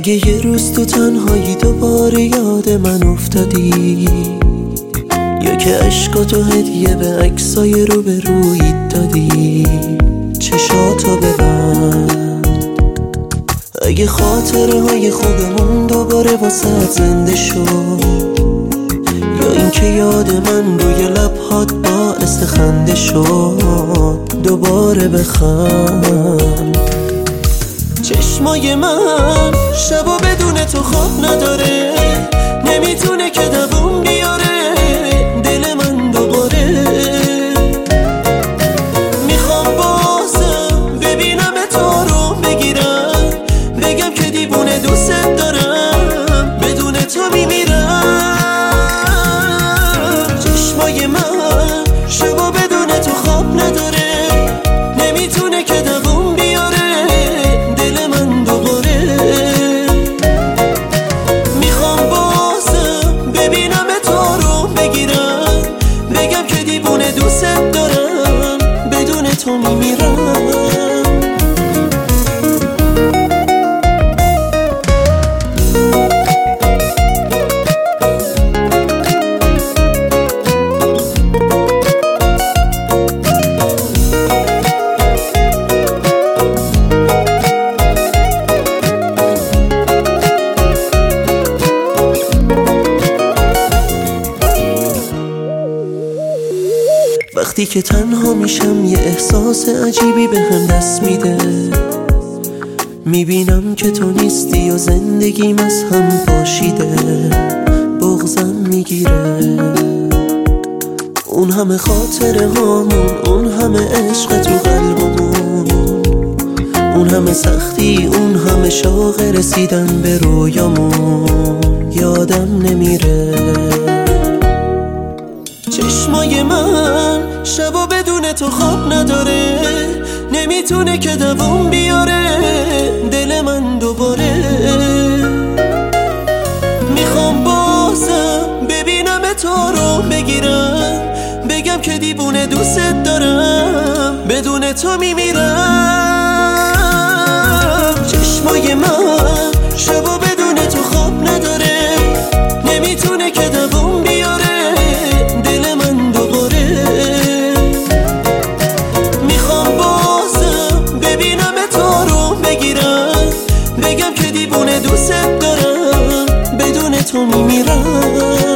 اگه یه روز تو تنهایی دوباره یاد من افتادی، یا که عشقاتو هدیه به عکسای روبرویت دادی، چشاتو ببند. اگه خاطره های خوبمون دوباره واسه زنده شد، یا اینکه یاد من روی لبهات باعث خنده شد، دوباره بخند. چشمای من شبا بدون تو خواب نداره، نمیتونه که دووم بیاره دل من دوباره. میخوام بازم ببینم تو رو بگیرم، بگم که دیوونه دوست دارم، بدون تو میمیرم. چشمای من شبا بدون تو خواب نداره، نمیتونه که دووم بیاره دل من دوباره. میخوام بازم ببینم تو رو بگیرم، بگم که دیوونه دوست دارم، بدون تو میمیرم. وقتی که تنها میشم یه احساس عجیبی به هم دست میده، میبینم که تو نیستی و زندگیم از هم پاشیده. بغضم میگیره، اون همه خاطره هامون، اون همه عشق تو قلبمون، اون همه سختی، اون همه شوق رسیدن به رویامون، یادم نمیره. چشمای من شبا بدون تو خواب نداره، نمیتونه که دووم بیاره دل من دوباره. میخوام بازم ببینم تو رو بگیرم، بگم که دیوونه دوست دارم، بدون تو میمیرم. چشمای من شبا بدون تو خواب نداره، نمیتونه که دووم بیاره دل من دوباره. میخوام بازم ببینم تو رو بگیرم، بگم که دیوونه دوست دارم، بدون تو میمیرم.